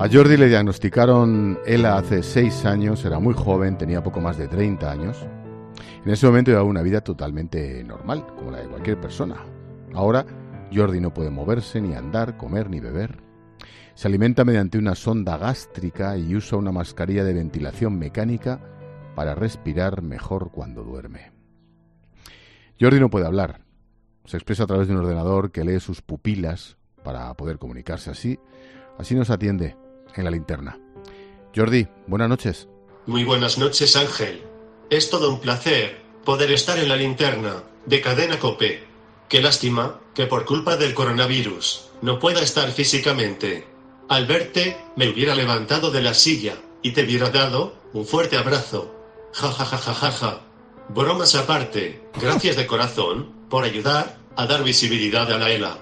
A Jordi le diagnosticaron ELA hace 6 años, era muy joven, tenía poco más de 30 años. En ese momento llevaba una vida totalmente normal, como la de cualquier persona. Ahora, Jordi no puede moverse, ni andar, comer, ni beber. Se alimenta mediante una sonda gástrica y usa una mascarilla de ventilación mecánica para respirar mejor cuando duerme. Jordi no puede hablar. Se expresa a través de un ordenador que lee sus pupilas para poder comunicarse así. Así nos atiende en la linterna. Jordi, buenas noches. Muy buenas noches, Ángel. Es todo un placer poder estar en la linterna de Cadena COPE. Qué lástima que por culpa del coronavirus no pueda estar físicamente. Al verte, me hubiera levantado de la silla y te hubiera dado un fuerte abrazo. Ja, ja, ja, ja, ja, ja. Bromas aparte, gracias de corazón por ayudar a dar visibilidad a la ELA.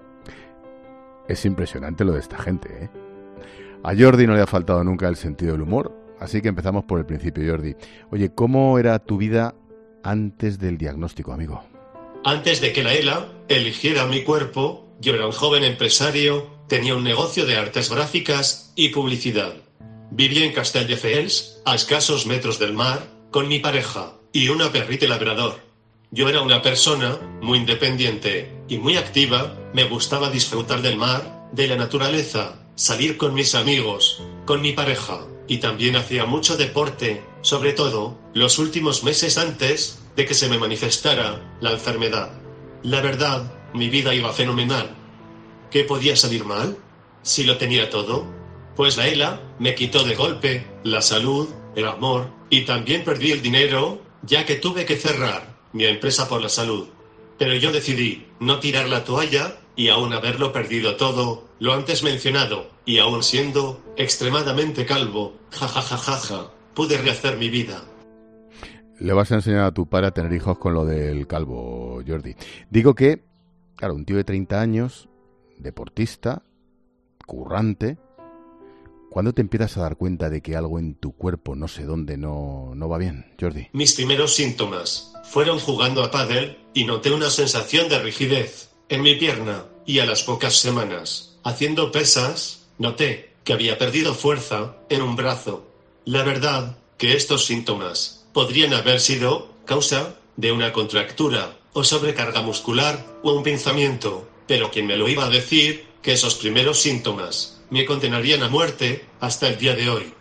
Es impresionante lo de esta gente, ¿eh? A Jordi no le ha faltado nunca el sentido del humor, así que empezamos por el principio, Jordi. Oye, ¿cómo era tu vida antes del diagnóstico, amigo? Antes de que la ELA eligiera mi cuerpo, yo era un joven empresario, tenía un negocio de artes gráficas y publicidad. Vivía en Castelldefels, a escasos metros del mar, con mi pareja y una perrita labrador. Yo era una persona muy independiente y muy activa, me gustaba disfrutar del mar, de la naturaleza, salir con mis amigos, con mi pareja, y también hacía mucho deporte, sobre todo los últimos meses antes de que se me manifestara la enfermedad. La verdad, mi vida iba fenomenal. ¿Qué podía salir mal? Si lo tenía todo. Pues la ELA me quitó de golpe la salud, el amor, y también perdí el dinero, ya que tuve que cerrar mi empresa por la salud. Pero yo decidí no tirar la toalla, y aún haberlo perdido todo, lo antes mencionado, y aún siendo extremadamente calvo, jajajajaja, pude rehacer mi vida. Le vas a enseñar a tu padre a tener hijos con lo del calvo, Jordi. Digo que, claro, un tío de 30 años, deportista, currante, ¿cuándo te empiezas a dar cuenta de que algo en tu cuerpo, no sé dónde, no va bien, Jordi? Mis primeros síntomas fueron jugando a pádel y noté una sensación de rigidez en mi pierna, y a las pocas semanas, haciendo pesas, noté que había perdido fuerza en un brazo. La verdad que estos síntomas podrían haber sido causa de una contractura o sobrecarga muscular o un pinzamiento, pero ¿quién me lo iba a decir que esos primeros síntomas me condenarían a muerte hasta el día de hoy?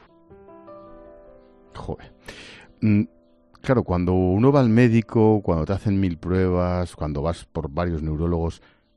Joder. Claro, cuando uno va al médico, cuando te hacen 1000 pruebas, cuando vas por varios neurólogos,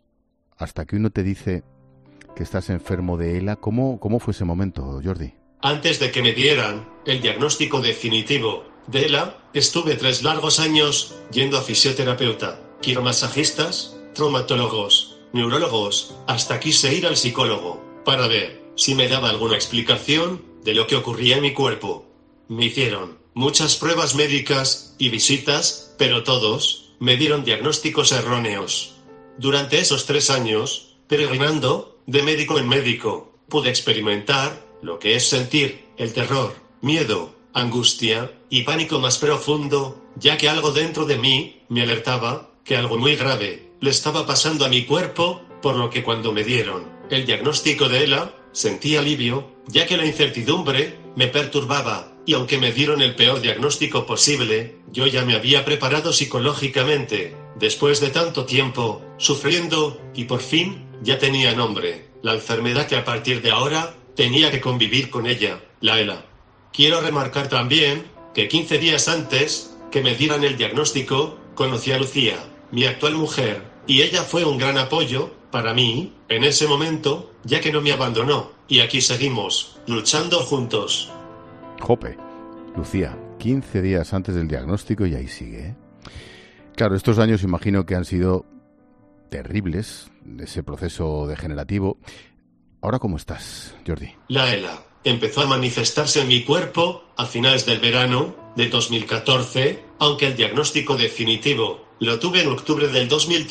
hasta que uno te dice que estás enfermo de ELA, ¿cómo fue ese momento, Jordi? Antes de que me dieran el diagnóstico definitivo de ELA, estuve 3 largos años yendo a fisioterapeuta, quiromasajistas, traumatólogos, neurólogos, hasta quise ir al psicólogo, para ver si me daba alguna explicación de lo que ocurría en mi cuerpo. Me hicieron muchas pruebas médicas y visitas, pero todos me dieron diagnósticos erróneos. Durante esos 3 años, peregrinando de médico en médico, pude experimentar lo que es sentir el terror, miedo, angustia y pánico más profundo, ya que algo dentro de mí me alertaba que algo muy grave le estaba pasando a mi cuerpo, por lo que cuando me dieron el diagnóstico de ELA, sentí alivio, ya que la incertidumbre me perturbaba, y aunque me dieron el peor diagnóstico posible, yo ya me había preparado psicológicamente, después de tanto tiempo, sufriendo, y por fin, ya tenía nombre, la enfermedad que a partir de ahora, tenía que convivir con ella, la ELA. Quiero remarcar también, que 15 días antes, que me dieran el diagnóstico, conocí a Lucía, mi actual mujer, y ella fue un gran apoyo, para mí, en ese momento, ya que no me abandonó, y aquí seguimos, luchando juntos. Jope, Lucía, 15 días antes del diagnóstico y ahí sigue, ¿eh? Claro, estos años imagino que han sido terribles, ese proceso degenerativo. ¿Ahora cómo estás, Jordi? La ELA empezó a manifestarse en mi cuerpo a finales del verano de 2014, aunque el diagnóstico definitivo lo tuve en octubre del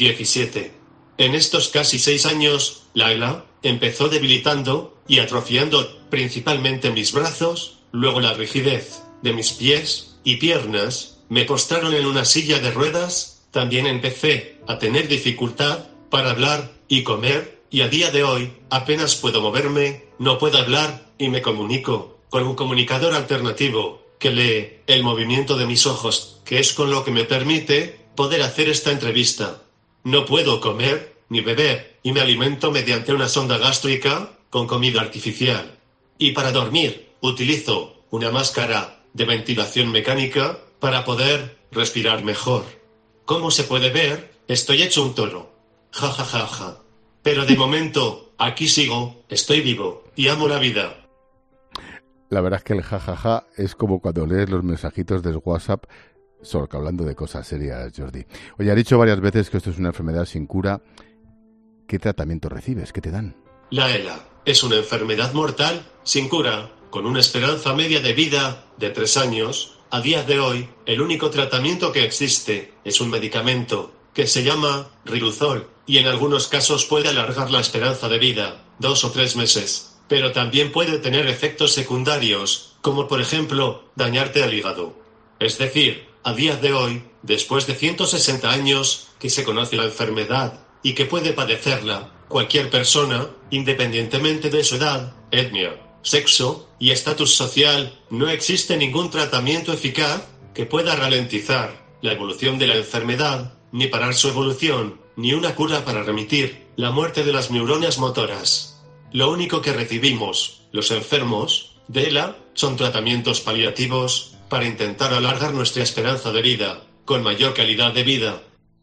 2017. En estos casi 6 años, la ELA empezó debilitando y atrofiando principalmente mis brazos, luego la rigidez de mis pies y piernas me postraron en una silla de ruedas, también empecé a tener dificultad para hablar y comer, y a día de hoy apenas puedo moverme, no puedo hablar y me comunico con un comunicador alternativo que lee el movimiento de mis ojos, que es con lo que me permite poder hacer esta entrevista. No puedo comer ni beber y me alimento mediante una sonda gástrica con comida artificial. Y para dormir, utilizo una máscara de ventilación mecánica para poder respirar mejor. Como se puede ver, estoy hecho un toro. Ja, ja, ja, ja. Pero de momento, aquí sigo, estoy vivo y amo la vida. La verdad es que el jajaja es como cuando lees los mensajitos del WhatsApp, solo que hablando de cosas serias, Jordi. Oye, has dicho varias veces que esto es una enfermedad sin cura. ¿Qué tratamiento recibes? ¿Qué te dan? La ELA es una enfermedad mortal sin cura, con una esperanza media de vida de 3 años. A día de hoy, el único tratamiento que existe es un medicamento que se llama Riluzol, y en algunos casos puede alargar la esperanza de vida 2 o 3 meses. Pero también puede tener efectos secundarios, como por ejemplo, dañarte al hígado. Es decir, a día de hoy, después de 160 años que se conoce la enfermedad y que puede padecerla cualquier persona, independientemente de su edad, etnia, sexo y estatus social, no existe ningún tratamiento eficaz que pueda ralentizar la evolución de la enfermedad, ni parar su evolución, ni una cura para remitir la muerte de las neuronas motoras. Lo único que recibimos, los enfermos de ELA, son tratamientos paliativos para intentar alargar nuestra esperanza de vida, con mayor calidad de vida.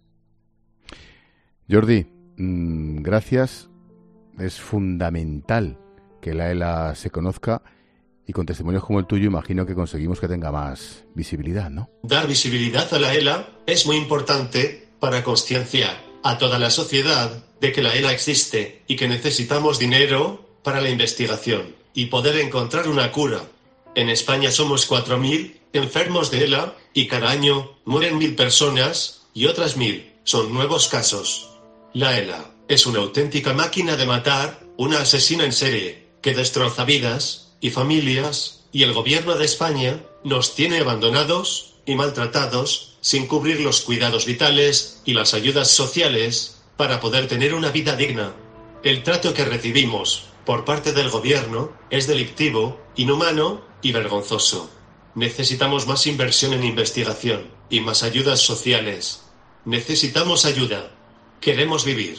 Jordi, gracias. Es fundamental que la ELA se conozca y con testimonios como el tuyo imagino que conseguimos que tenga más visibilidad, ¿no? Dar visibilidad a la ELA es muy importante para concienciar a toda la sociedad de que la ELA existe y que necesitamos dinero para la investigación y poder encontrar una cura. En España somos 4.000 enfermos de ELA y cada año mueren 1.000 personas y otras 1.000 son nuevos casos. La ELA es una auténtica máquina de matar, una asesina en serie que destroza vidas y familias, y el gobierno de España nos tiene abandonados y maltratados sin cubrir los cuidados vitales y las ayudas sociales para poder tener una vida digna. El trato que recibimos por parte del gobierno es delictivo, inhumano y vergonzoso. Necesitamos más inversión en investigación y más ayudas sociales. Necesitamos ayuda. Queremos vivir.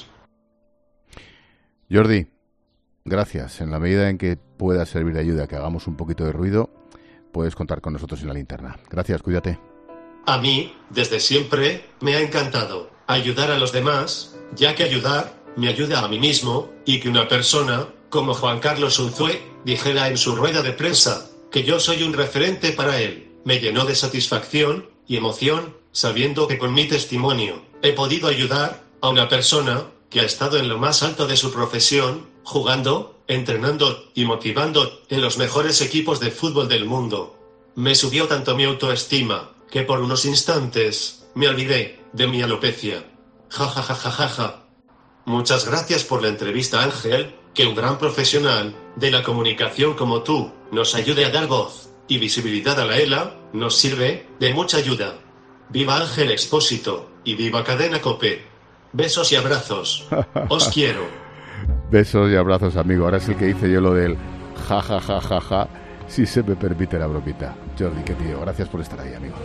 Jordi, gracias. En la medida en que pueda servir de ayuda, que hagamos un poquito de ruido, puedes contar con nosotros en la linterna. Gracias, cuídate. A mí, desde siempre, me ha encantado ayudar a los demás, ya que ayudar me ayuda a mí mismo, y que una persona, como Juan Carlos Unzué, dijera en su rueda de prensa que yo soy un referente para él, me llenó de satisfacción y emoción, sabiendo que con mi testimonio he podido ayudar a una persona que ha estado en lo más alto de su profesión, jugando, entrenando y motivando en los mejores equipos de fútbol del mundo. Me subió tanto mi autoestima que por unos instantes me olvidé de mi alopecia. Ja, ja, ja, ja, ja, ja. Muchas gracias por la entrevista, Ángel, que un gran profesional de la comunicación como tú nos ayude a dar voz y visibilidad a la ELA, nos sirve de mucha ayuda. Viva Ángel Expósito y viva Cadena COPE. Besos y abrazos. Os quiero. Besos y abrazos, amigo. Ahora es el que hice yo lo del ja, ja, ja, ja, ja, si se me permite la bromita. Jordi, qué tío. Gracias por estar ahí, amigo.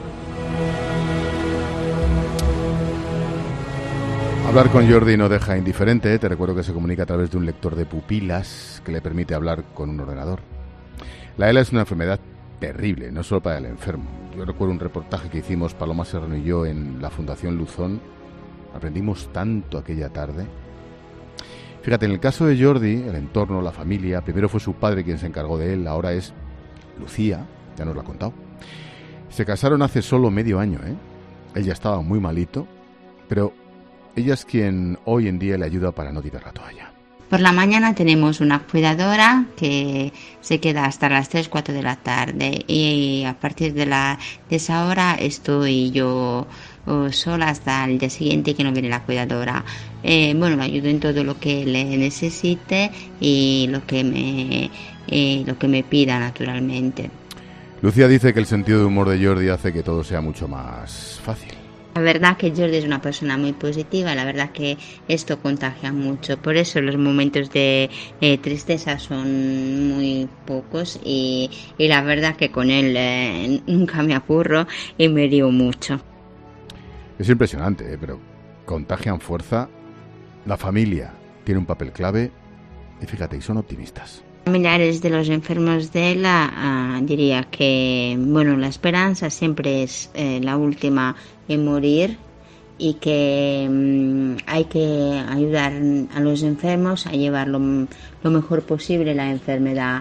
Hablar con Jordi no deja indiferente, ¿eh? Te recuerdo que se comunica a través de un lector de pupilas que le permite hablar con un ordenador. La ELA es una enfermedad terrible, no solo para el enfermo. Yo recuerdo un reportaje que hicimos Paloma Serrano y yo en la Fundación Luzón. Aprendimos tanto aquella tarde. Fíjate, en el caso de Jordi, el entorno, la familia, primero fue su padre quien se encargó de él, ahora es Lucía, ya nos lo ha contado. Se casaron hace solo medio año, ¿eh? Él ya estaba muy malito, pero ella es quien hoy en día le ayuda para no tirar la toalla. Por la mañana tenemos una cuidadora que se queda hasta las 3, 4 de la tarde y a partir de esa hora estoy yo sola hasta el día siguiente que no viene la cuidadora. Bueno, le ayudo en todo lo que le necesite y lo que me pida, naturalmente. Lucía dice que el sentido de humor de Jordi hace que todo sea mucho más fácil. La verdad que Jordi es una persona muy positiva, la verdad que esto contagia mucho, por eso los momentos de tristeza son muy pocos y la verdad que con él nunca me apurro y me río mucho. Es impresionante, pero contagian fuerza, la familia tiene un papel clave y fíjate, y son optimistas. Familiares de los enfermos de ELA diría que bueno, la esperanza siempre es la última en morir y que hay que ayudar a los enfermos a llevar lo mejor posible la enfermedad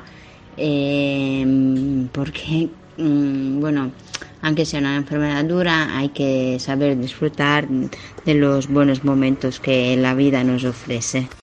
porque bueno, aunque sea una enfermedad dura, hay que saber disfrutar de los buenos momentos que la vida nos ofrece.